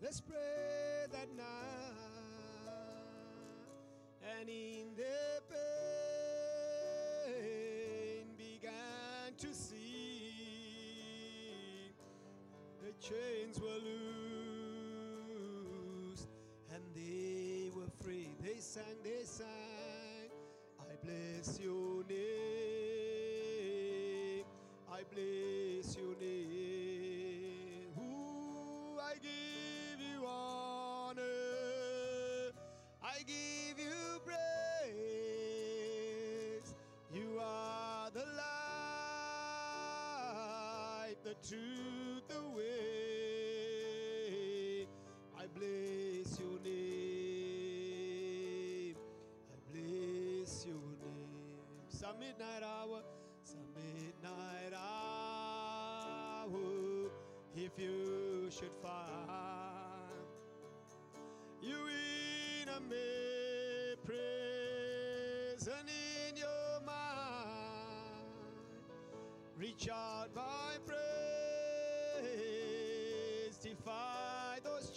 Let's pray that night. And in their pain began to sing. The chains were loosed and they were free. They sang, I bless your name, I bless your name. Ooh, I give you honor, I give you praise. You are the light, the truth, the way. I bless your name, I bless your name. Some midnight hour, if you should find you in a prison in your mind, reach out by praise, defy those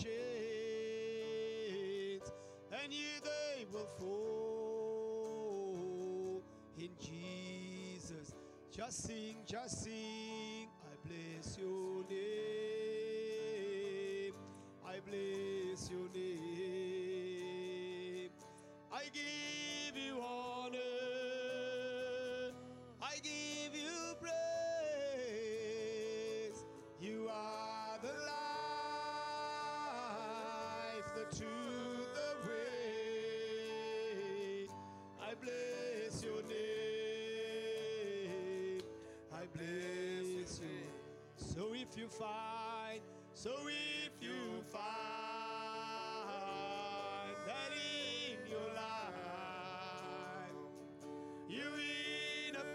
chains, and they will fall in Jesus. Just sing, I bless your name, I bless your name. I give you honor, I give you praise. You are the life, the truth, the way. I bless your name, I bless you. So if you find that in your life you're in a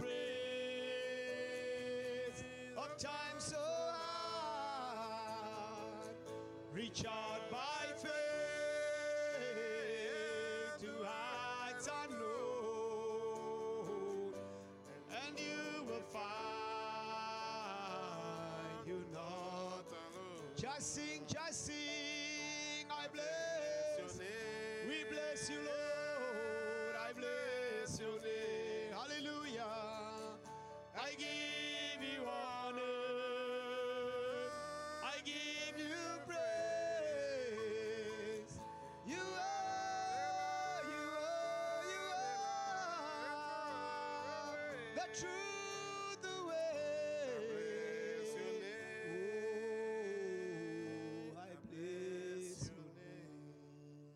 place of time so hard, reach out by faith to heights unknown, and you will find you're not alone. Just sing, I bless your name. We bless you, Lord. I bless your name. Hallelujah. I give you honor, I give you praise. You are the truth, the way. Oh, I bless your name.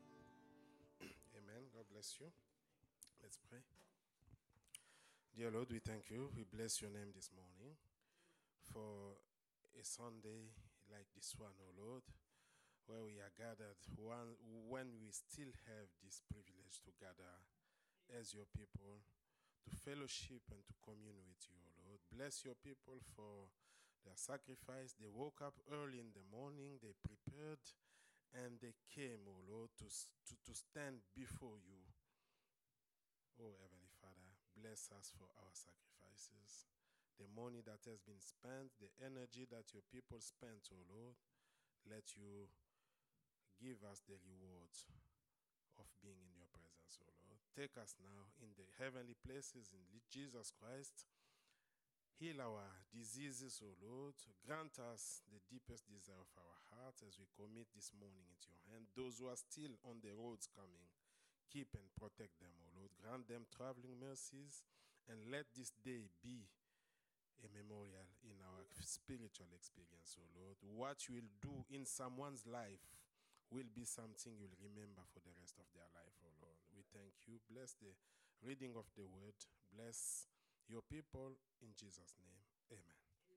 Amen. God bless you. Let's pray. Dear Lord, we thank you. We bless your name this morning for a Sunday like this one, oh Lord, where we are gathered when we still have this privilege to gather as your people, to fellowship and to commune with you, oh Lord. Bless your people for their sacrifice. They woke up early in the morning, they prepared, and they came, oh Lord, to stand before you. Oh, Heavenly Father, bless us for our sacrifices, the money that has been spent, the energy that your people spent, oh Lord. Let you give us the rewards of being in your presence, oh Lord. Take us now in the heavenly places in Jesus Christ. Heal our diseases, O Lord. Grant us the deepest desire of our hearts as we commit this morning into your hand. Those who are still on the roads coming, keep and protect them, O Lord. Grant them traveling mercies, and let this day be a memorial in our spiritual experience, O Lord. What you will do in someone's life will be something you'll remember for the rest of their life, O Lord. We thank you. Bless the reading of the word. Bless your people in Jesus' name. Amen.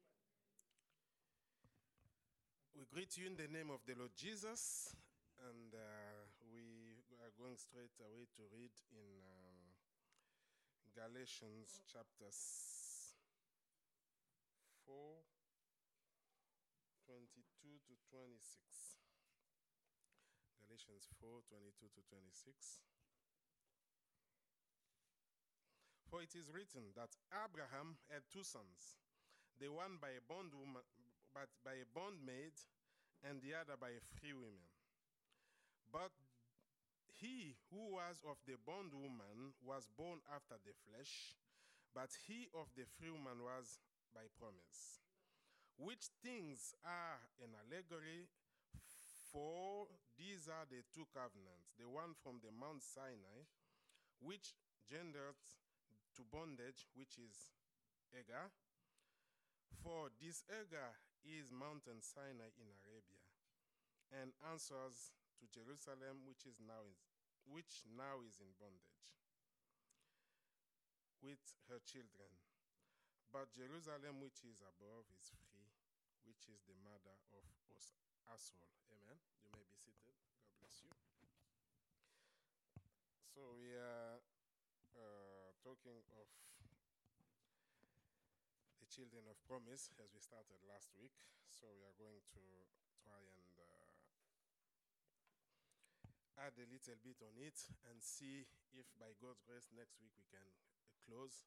We greet you in the name of the Lord Jesus, and we are going straight away to read in Galatians chapter 4, 22 to 26. Galatians 4, 22 to 26. For it is written that Abraham had two sons, the one by a bondwoman, but by a bondmaid, and the other by free women. But he who was of the bondwoman was born after the flesh, but he of the free woman was by promise. Which things are an allegory, for these are the two covenants, the one from the Mount Sinai, which gendered to bondage, which is Hagar. For this Hagar is Mountain Sinai in Arabia, and answers to Jerusalem, which now is in bondage with her children. But Jerusalem, which is above, is free, which is the mother of us all. Amen. You may be seated. God bless you. So we are talking of the children of promise as we started last week. So we are going to try and add a little bit on it and see if by God's grace next week we can close.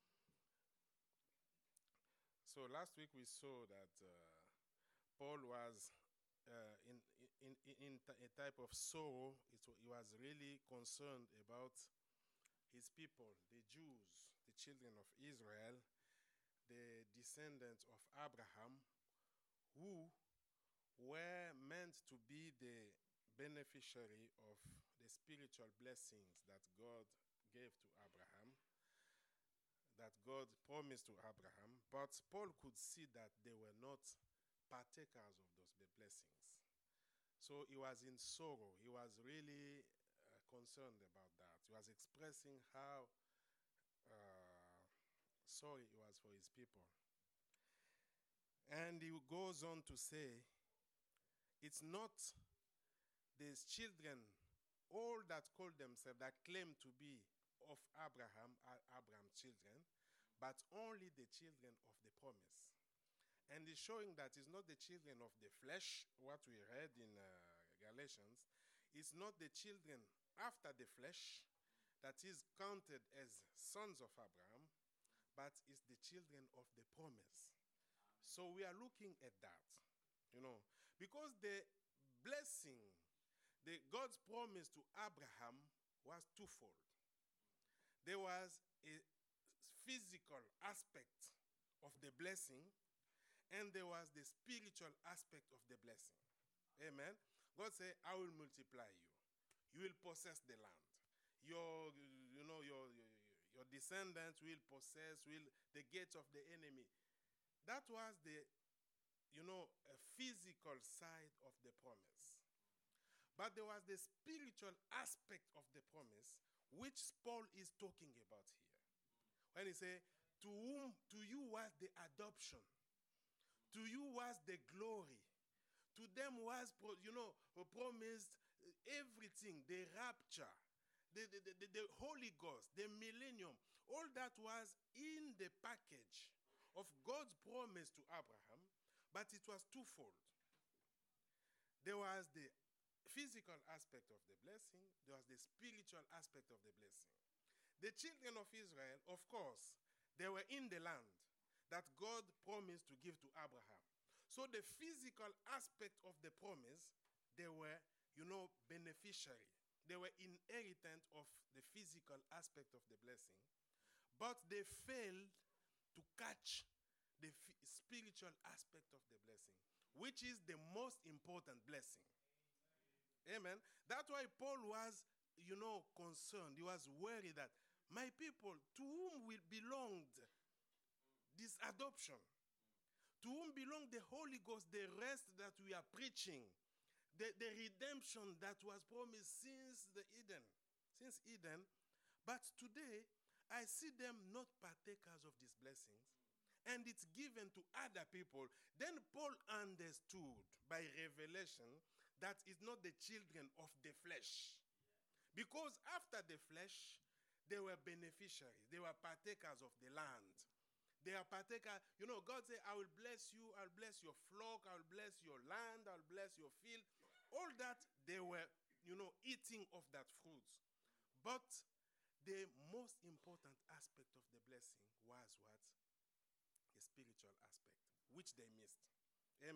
So last week we saw that Paul was in a type of sorrow. He was really concerned about his people, the Jews, the children of Israel, the descendants of Abraham, who were meant to be the beneficiary of the spiritual blessings that God gave to Abraham, that God promised to Abraham. But Paul could see that they were not partakers of those blessings. So he was in sorrow. He was really concerned about that. He was expressing how sorry he was for his people. And he goes on to say, it's not these children, all that call themselves, that claim to be of Abraham, are Abraham's children, but only the children of the promise. And he's showing that it's not the children of the flesh, what we read in Galatians. It's not the children after the flesh that is counted as sons of Abraham, but it's the children of the promise. So we are looking at that, because the blessing, God's promise to Abraham was twofold. There was a physical aspect of the blessing, and there was the spiritual aspect of the blessing. Amen. God said, I will multiply you. You will possess the land. Your descendants will possess the gates of the enemy. That was the a physical side of the promise. But there was the spiritual aspect of the promise, which Paul is talking about here. When he says, to you was the adoption, to you was the glory, to them was, promised everything, the rapture, the Holy Ghost, the millennium. All that was in the package of God's promise to Abraham, but it was twofold. There was the physical aspect of the blessing, there was the spiritual aspect of the blessing. The children of Israel, of course, they were in the land that God promised to give to Abraham. So the physical aspect of the promise, they were, beneficiary. They were inheritant of the physical aspect of the blessing, but they failed to catch the spiritual aspect of the blessing, which is the most important blessing. Amen. That's why Paul was, concerned. He was worried that my people, to whom will belong this adoption, to whom belong the Holy Ghost, the rest that we are preaching, the redemption that was promised since Eden. But today, I see them not partakers of these blessings, and it's given to other people. Then Paul understood by revelation that it's not the children of the flesh. Because after the flesh, they were beneficiaries. They were partakers of the land. They are partakers. God said, I will bless you. I'll bless your flock. I'll bless your land. I'll bless your field. All that, they were, eating of that fruit. But the most important aspect of the blessing was what? The spiritual aspect, which they missed. Amen.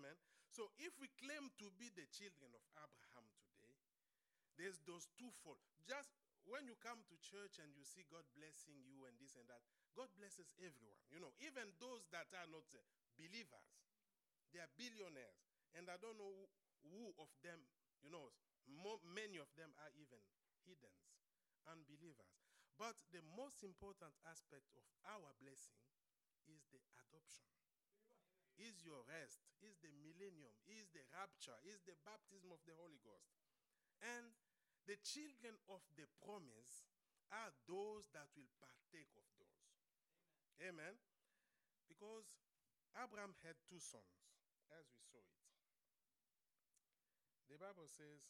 So if we claim to be the children of Abraham today, there's those twofold. Just when you come to church and you see God blessing you and this and that, God blesses everyone. Even those that are not believers, they are billionaires. And I don't know who of them, many of them are even heathens, unbelievers. But the most important aspect of our blessing is the adoption, is your rest, is the millennium, is the rapture, is the baptism of the Holy Ghost. And the children of the promise are those that will partake of those. Amen. Because Abraham had two sons, as we saw it. The Bible says,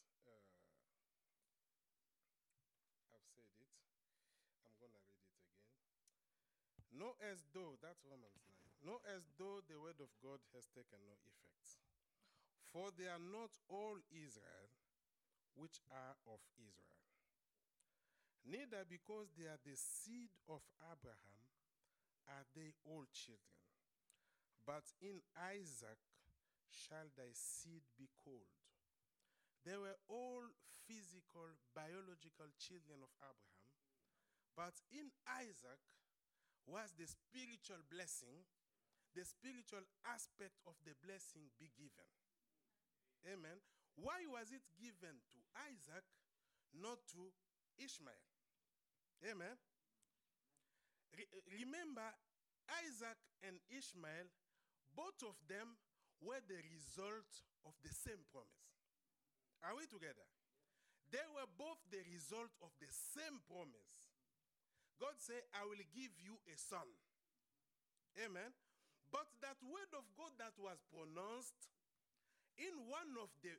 I've said it. I'm going to read it again. Know as though, that's Romans 9. Know as though the word of God has taken no effect. For they are not all Israel which are of Israel. Neither because they are the seed of Abraham are they all children. But in Isaac shall thy seed be called. They were all physical, biological children of Abraham. But in Isaac was the spiritual blessing, the spiritual aspect of the blessing be given. Amen. Why was it given to Isaac, not to Ishmael? Amen. Remember, Isaac and Ishmael, both of them were the result of the same promise. Are we together? They were both the result of the same promise. God said, I will give you a son. Amen. But that word of God that was pronounced in one of the,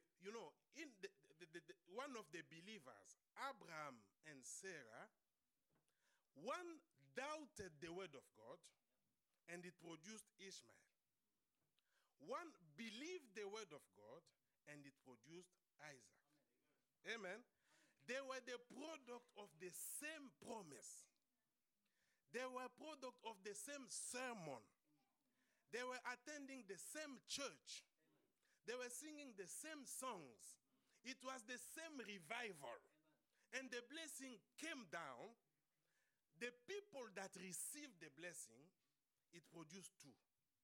one of the believers, Abraham and Sarah, one doubted the word of God and it produced Ishmael. One believed the word of God and it produced Isaac. Amen. They were the product of the same promise. They were product of the same sermon. They were attending the same church. They were singing the same songs. It was the same revival. And the blessing came down. The people that received the blessing, it produced two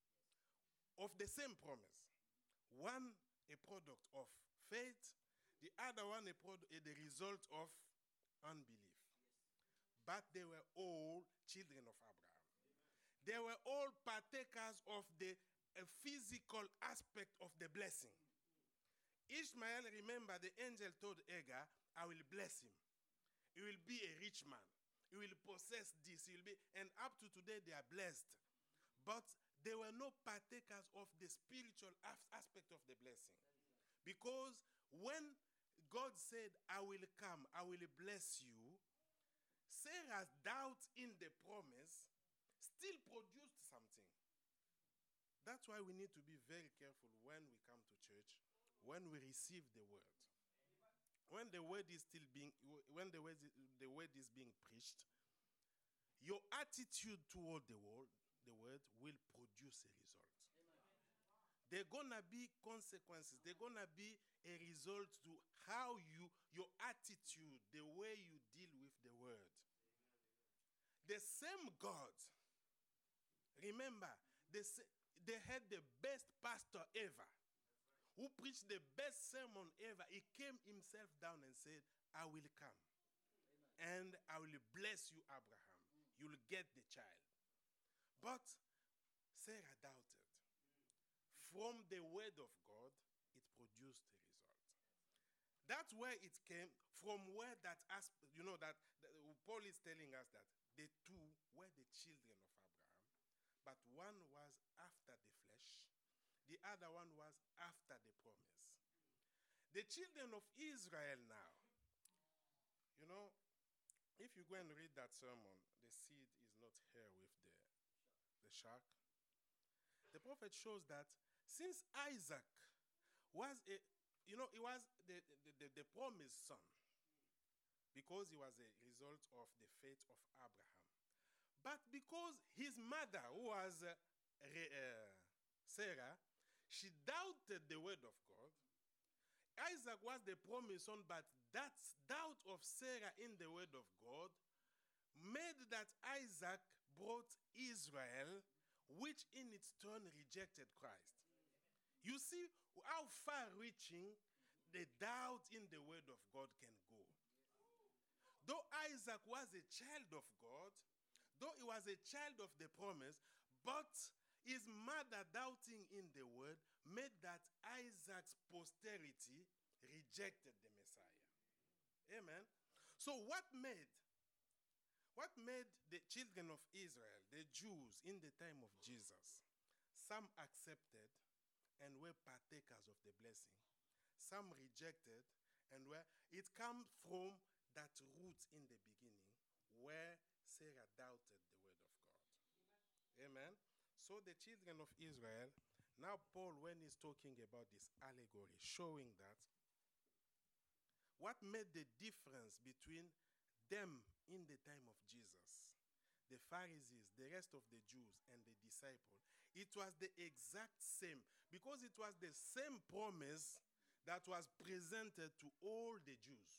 of the same promise. One, a product of faith. The other one, the result of unbelief. But they were all children of Abraham. They were all partakers of the physical aspect of the blessing. Ishmael, remember, the angel told Hagar, I will bless him. He will be a rich man. He will possess this. He will be, and up to today they are blessed. But they were no partakers of the spiritual aspect of the blessing. Because when God said, I will come, I will bless you, Sarah's doubt in the promise still produced something. That's why we need to be very careful when we come to church, when we receive the word. When the word is still being, when the word is being preached, your attitude toward the word will produce a result. There are gonna be consequences. There are gonna be a result to how your attitude, the way you deal with the word. The same God, remember, they had the best pastor ever, who preached the best sermon ever. He came himself down and said, I will come. And I will bless you, Abraham. You'll get the child. But Sarah doubted. From the word of God, it produced a result. That's where it came from, where that aspect, that Paul is telling us that the two were the children of Abraham, but one was after the flesh, the other one was after the promise. The children of Israel now, if you go and read that sermon, the seed is not here with the shark. The prophet shows that since Isaac was he was the promised son, because he was a result of the faith of Abraham. But because his mother, who was Sarah, She doubted the word of God. Isaac was the promised son, but that doubt of Sarah in the word of God made that Isaac brought Israel, which in its turn rejected Christ. You see how far-reaching the doubt in the word of God can go. Though Isaac was a child of God, though he was a child of the promise, but his mother doubting in the word made that Isaac's posterity rejected the Messiah. Amen. So what made the children of Israel, the Jews in the time of Jesus, some accepted and were partakers of the blessing. Some rejected and were, it comes from that root in the beginning where Sarah doubted the word of God. Amen. So the children of Israel, now Paul, when he's talking about this allegory, showing that what made the difference between them in the time of Jesus, the Pharisees, the rest of the Jews, and the disciples, it was the exact same, because it was the same promise that was presented to all the Jews.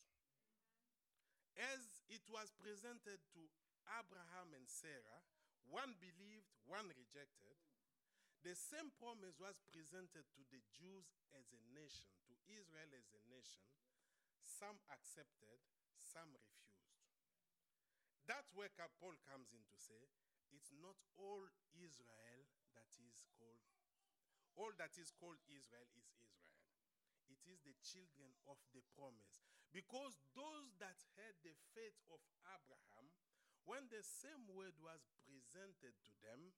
As it was presented to Abraham and Sarah, one believed, one rejected. The same promise was presented to the Jews as a nation, to Israel as a nation. Some accepted, some refused. That's where Paul comes in to say, it's not all Israel that is called, all that is called Israel is Israel. It is the children of the promise. Because those that had the faith of Abraham, when the same word was presented to them,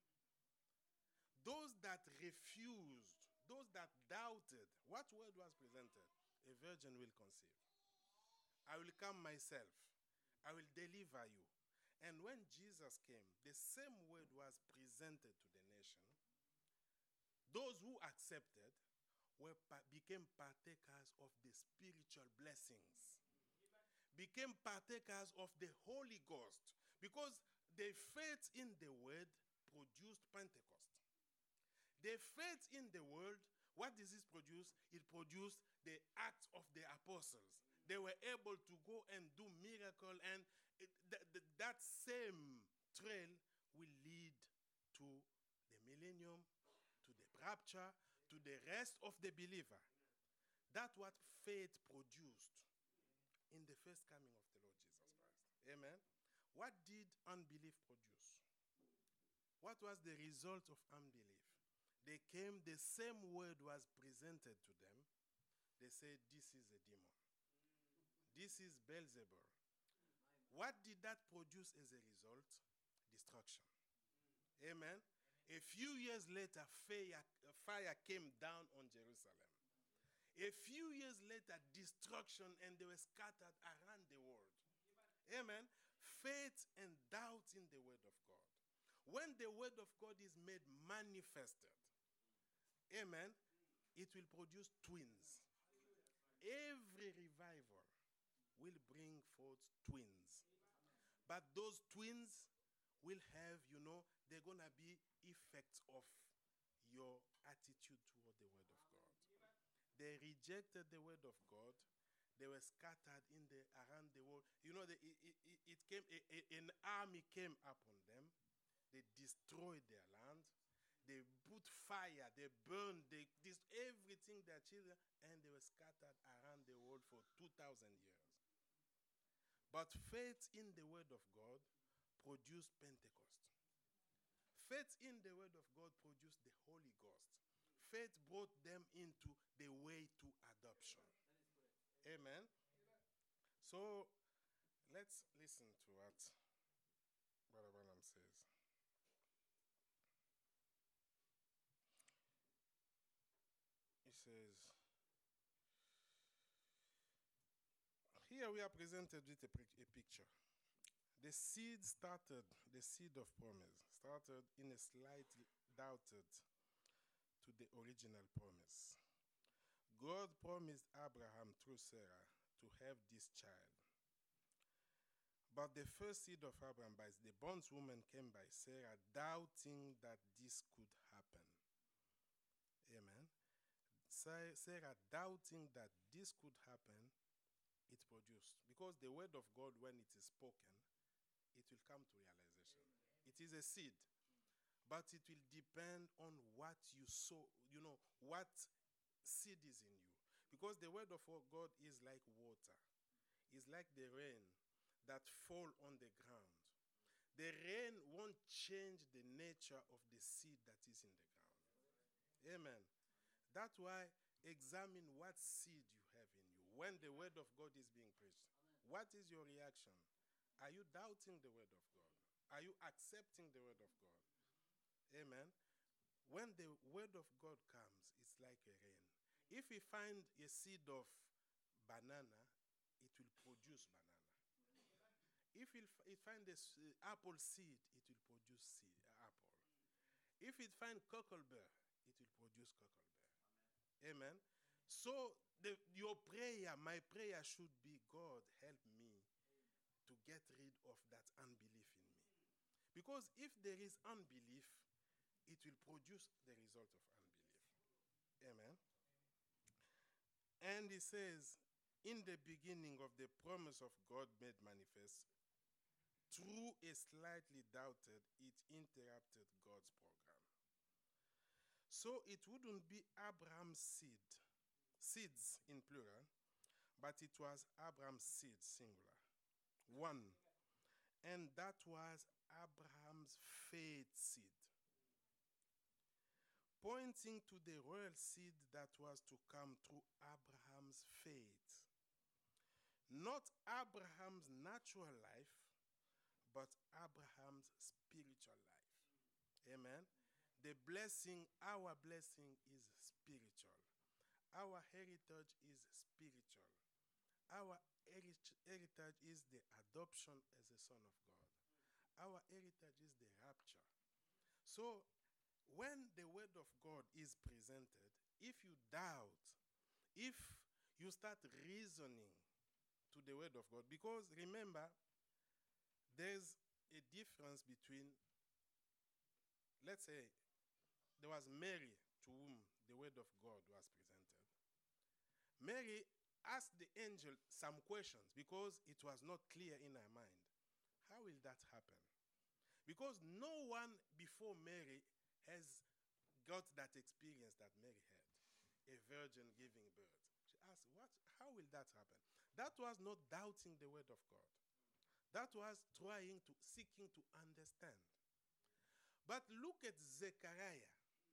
those that refused, those that doubted, what word was presented? A virgin will conceive. I will come myself. I will deliver you. And when Jesus came, the same word was presented to the nation. Those who accepted became partakers of the spiritual blessings, became partakers of the Holy Ghost, because the faith in the word produced Pentecost. The faith in the word, what does this produce? It produced the acts of the apostles. They were able to go and do miracle, and that same trail will lead to the millennium, to the rapture, to the rest of the believer. That's what faith produced in the first coming of the Lord Jesus Christ. Amen. What did unbelief produce? What was the result of unbelief? They came, the same word was presented to them. They said, this is a demon. This is Beelzebul. What did that produce as a result? Destruction. Amen. A few years later, fire came down on Jerusalem. A few years later, destruction, and they were scattered around the world. Amen. Faith and doubt in the word of God. When the word of God is made manifested, amen, it will produce twins. Every revival will bring forth twins. But those twins will have, they're going to be effects of your attitude toward the word of God. They rejected the word of God. They were scattered around the world. It came, an army came upon them. They destroyed their land. They put fire. They burned. They did everything their children, and they were scattered around the world for 2,000 years. But faith in the word of God produced Pentecost. Faith in the word of God produced the Holy Ghost. Faith brought them into the way to adoption. Amen. So let's listen to what Brother Branham says. He says, here we are presented with a picture. The seed of promise, started in a slightly doubted to the original promise. God promised Abraham through Sarah to have this child. But the first seed of Abraham by the bondswoman came by Sarah, doubting that this could happen. Amen. Sarah doubting that this could happen, it produced. Because the word of God, when it is spoken, it will come to realization. It is a seed, but it will depend on what you sow, what seed is in you. Because the word of God is like water, is like the rain that fall on the ground. The rain won't change the nature of the seed that is in the ground. Amen. That's why examine what seed you have in you when the word of God is being preached. What is your reaction? Are you doubting the word of God? Are you accepting the word of God? Amen. When the word of God comes, it's like a rain. If we find a seed of banana, it will produce banana. If we find this apple seed, it will produce apple. If it find cocklebear, it will produce cocklebear. Amen. So your prayer, my prayer should be, God, help me to get rid of that unbelief in me. Because if there is unbelief, it will produce the result of unbelief. Amen. And he says, in the beginning of the promise of God made manifest, through a slightly doubted, it interrupted God's program. So it wouldn't be Abraham's seeds in plural, but it was Abraham's seed, singular. One. And that was Abraham's faith seed, pointing to the royal seed that was to come through Abraham's faith. Not Abraham's natural life, but Abraham's spiritual life. Amen. The blessing, our blessing is spiritual. Our heritage is spiritual. Our heritage is the adoption as a son of God. Our heritage is the rapture. So, when the word of God is presented, if you doubt, if you start reasoning to the word of God, because remember, there's a difference between, let's say, there was Mary to whom the word of God was presented. Mary asked the angel some questions because it was not clear in her mind. How will that happen? Because no one before Mary has got that experience that Mary had, a virgin giving birth. She asked, how will that happen? That was not doubting the word of God. That was seeking to understand. But look at Zechariah.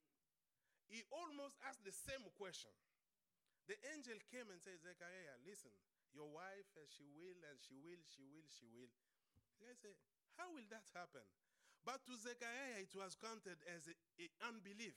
He almost asked the same question. The angel came and said, Zechariah, listen, your wife, she will, and she will. Let's say, how will that happen? But to Zechariah, it was counted as a unbelief.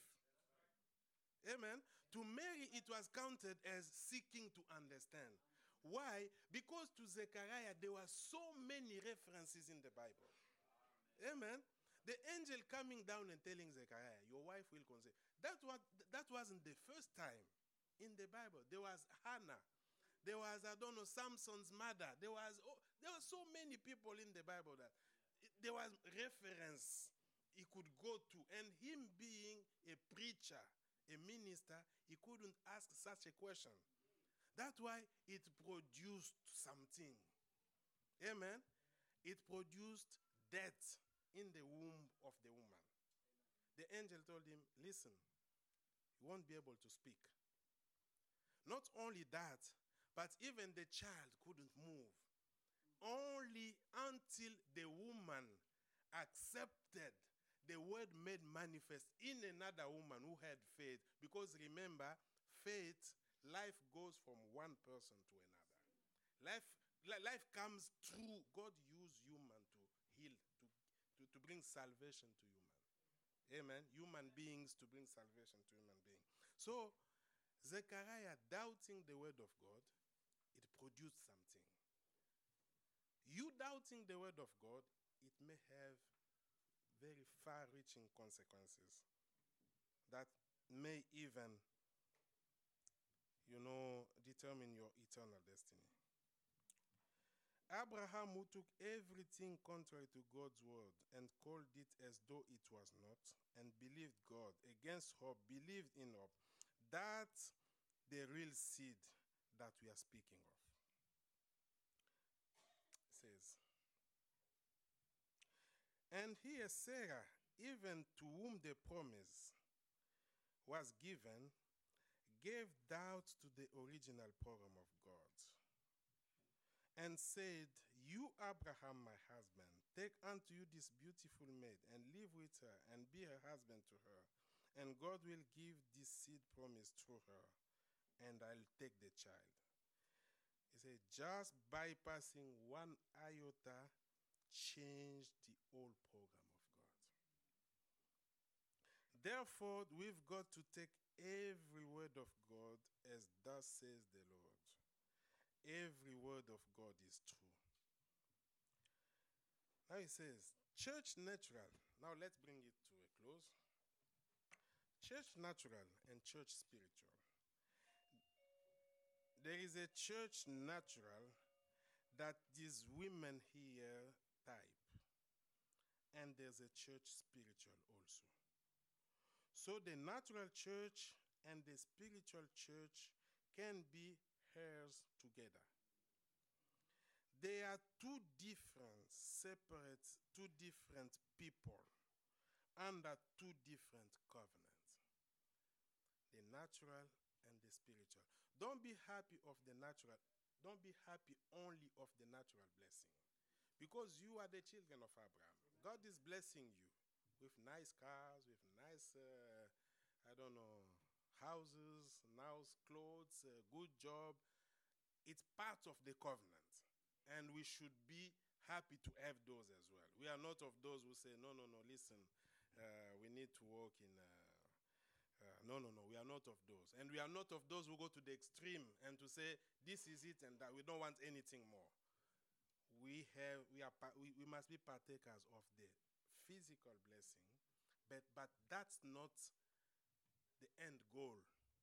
Amen. To Mary, it was counted as seeking to understand. Why? Because to Zechariah, there were so many references in the Bible. Amen. The angel coming down and telling Zechariah, your wife will conceive. That wasn't the first time in the Bible. There was Hannah. There was, Samson's mother. There were so many people in the Bible that there was reference he could go to. And him being a preacher, a minister, he couldn't ask such a question. That's why it produced something. Amen. It produced death in the womb of the woman. The angel told him, listen, you won't be able to speak. Not only that, but even the child couldn't move. Only until the woman accepted the word made manifest in another woman who had faith. Because remember, faith, life goes from one person to another. Life comes through. God used human to heal, to bring salvation to human. Amen. Human beings to bring salvation to human beings. So, Zechariah doubting the word of God, it produced something. You doubting the word of God, it may have very far-reaching consequences that may even, determine your eternal destiny. Abraham, who took everything contrary to God's word and called it as though it was not, and believed God against hope, believed in hope, that the real seed that we are speaking of. It says, and here Sarah, even to whom the promise was given, gave doubt to the original program of God, and said, you, Abraham, my husband, take unto you this beautiful maid, and live with her, and be her husband to her. And God will give this seed promise through her, and I'll take the child. He said, just bypassing one iota changed the whole program of God. Therefore, we've got to take every word of God as thus says the Lord. Every word of God is true. Now he says, church natural. Now let's bring it to a close. Church natural and church spiritual. There is a church natural that these women here type. And there's a church spiritual also. So the natural church and the spiritual church can be heirs together. They are two different, separate, two different people under two different covenants. The natural and the spiritual. Don't be happy of the natural. Don't be happy only of the natural blessing. Because you are the children of Abraham. God is blessing you with nice cars, with nice, houses, nice clothes, good job. It's part of the covenant. And we should be happy to have those as well. We are not of those who say, no, listen, we need to walk in... No, we are not of those. And we are not of those who go to the extreme and to say, this is it and that. We don't want anything more. We must be partakers of the physical blessing, but that's not the end goal.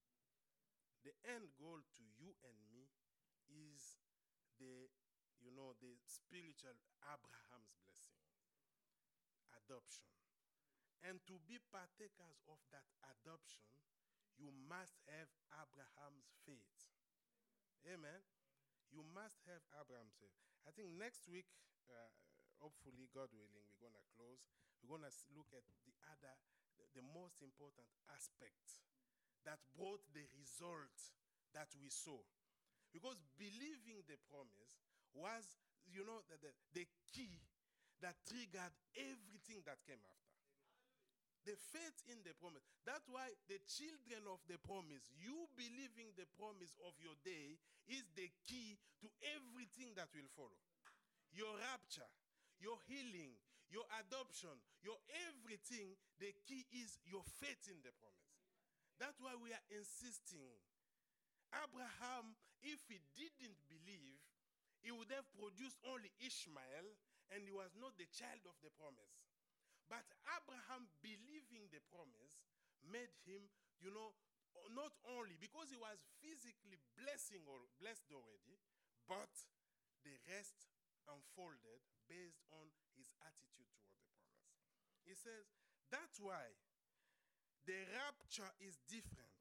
The end goal to you and me is the spiritual Abraham's blessing, adoption. And to be partakers of that adoption, you must have Abraham's faith. Amen. You must have Abraham's faith. I think next week, hopefully, God willing, we're going to close. We're going to look at the most important aspect that brought the result that we saw. Because believing the promise was, the key that triggered everything that came after. The faith in the promise. That's why the children of the promise, you believing the promise of your day is the key to everything that will follow. Your rapture, your healing, your adoption, your everything, the key is your faith in the promise. That's why we are insisting. Abraham, if he didn't believe, he would have produced only Ishmael, and he was not the child of the promise. But Abraham, believing the promise, made him, not only because he was physically blessed already, but the rest unfolded based on his attitude toward the promise. He says, that's why the rapture is different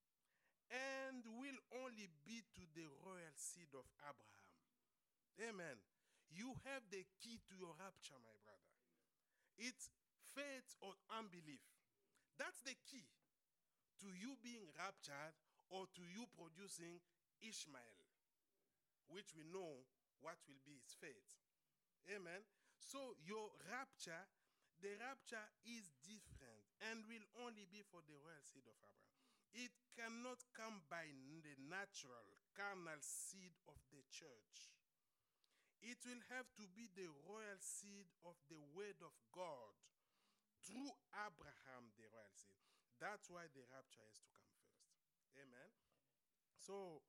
and will only be to the royal seed of Abraham. Amen. You have the key to your rapture, my brother. It's faith or unbelief. That's the key to you being raptured or to you producing Ishmael, which we know what will be his fate. Amen. So your rapture, the rapture is different and will only be for the royal seed of Abraham. It cannot come by the natural, carnal seed of the church. It will have to be the royal seed of the word of God through Abraham, the royal seed. That's why the rapture has to come first. Amen. So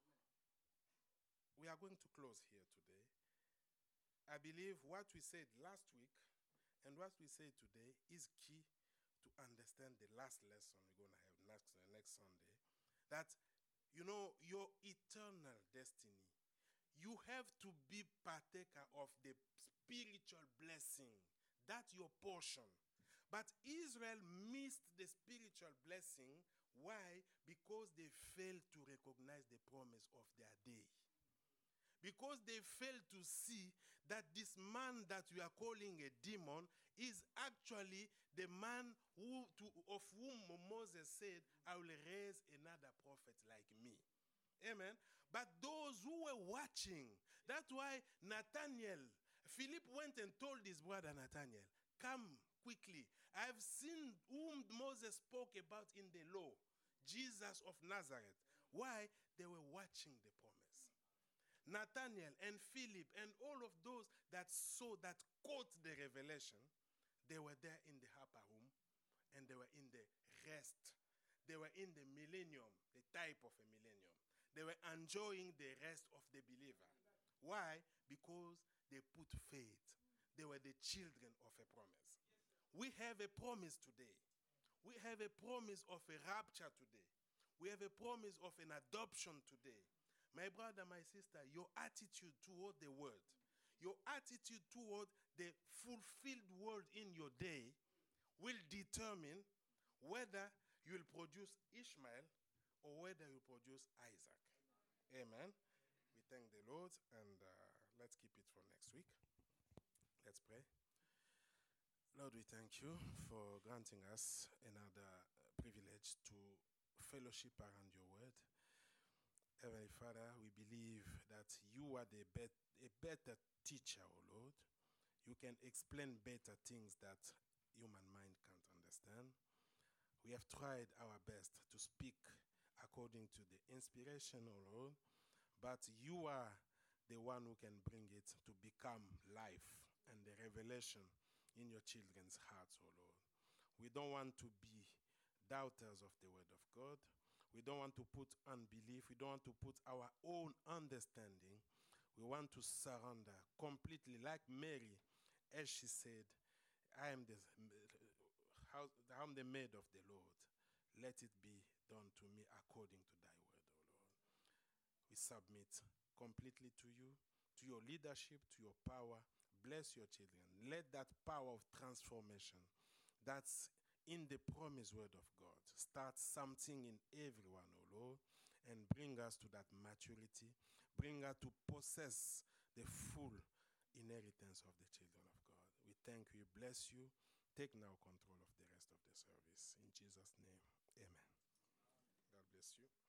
we are going to close here today. I believe what we said last week and what we say today is key to understand the last lesson we're going to have next Sunday. That, your eternal destiny, you have to be partaker of the spiritual blessing. That's your portion. But Israel missed the spiritual blessing Why? Because they failed to recognize the promise of their day. Because they failed to see that this man that we are calling a demon is actually the man of whom Moses said, I will raise another prophet like me. Amen. But those who were watching, that's why Nathaniel, Philip went and told his brother Nathaniel, come quickly. I've seen whom Moses spoke about in the law, Jesus of Nazareth. Why? They were watching the promise. Nathaniel and Philip and all of those that saw, that caught the revelation, they were there in the upper room and they were in the rest. They were in the millennium, the type of a millennium. They were enjoying the rest of the believer. Why? Because they put faith. They were the children of a promise. We have a promise today. We have a promise of a rapture today. We have a promise of an adoption today. My brother, my sister, your attitude toward the world, your attitude toward the fulfilled world in your day will determine whether you will produce Ishmael or whether you produce Isaac. Amen. We thank the Lord, and let's keep it for next week. Let's pray. Lord, we thank you for granting us another privilege to fellowship around your word. Heavenly Father, we believe that you are a better teacher, O Lord. You can explain better things that human mind can't understand. We have tried our best to speak according to the inspiration, O Lord, but you are the one who can bring it to become life and the revelation in your children's hearts, O Lord. We don't want to be doubters of the word of God. We don't want to put unbelief. We don't want to put our own understanding. We want to surrender completely, like Mary, as she said, I am the maid of the Lord. Let it be done to me according to thy word, O Lord. We submit completely to you, to your leadership, to your power. Bless your children. Let that power of transformation that's in the promised word of God start something in everyone, O Lord, and bring us to that maturity. Bring us to possess the full inheritance of the children of God. We thank you, bless you. Take now control of the rest of the service. In Jesus' name, amen. God bless you.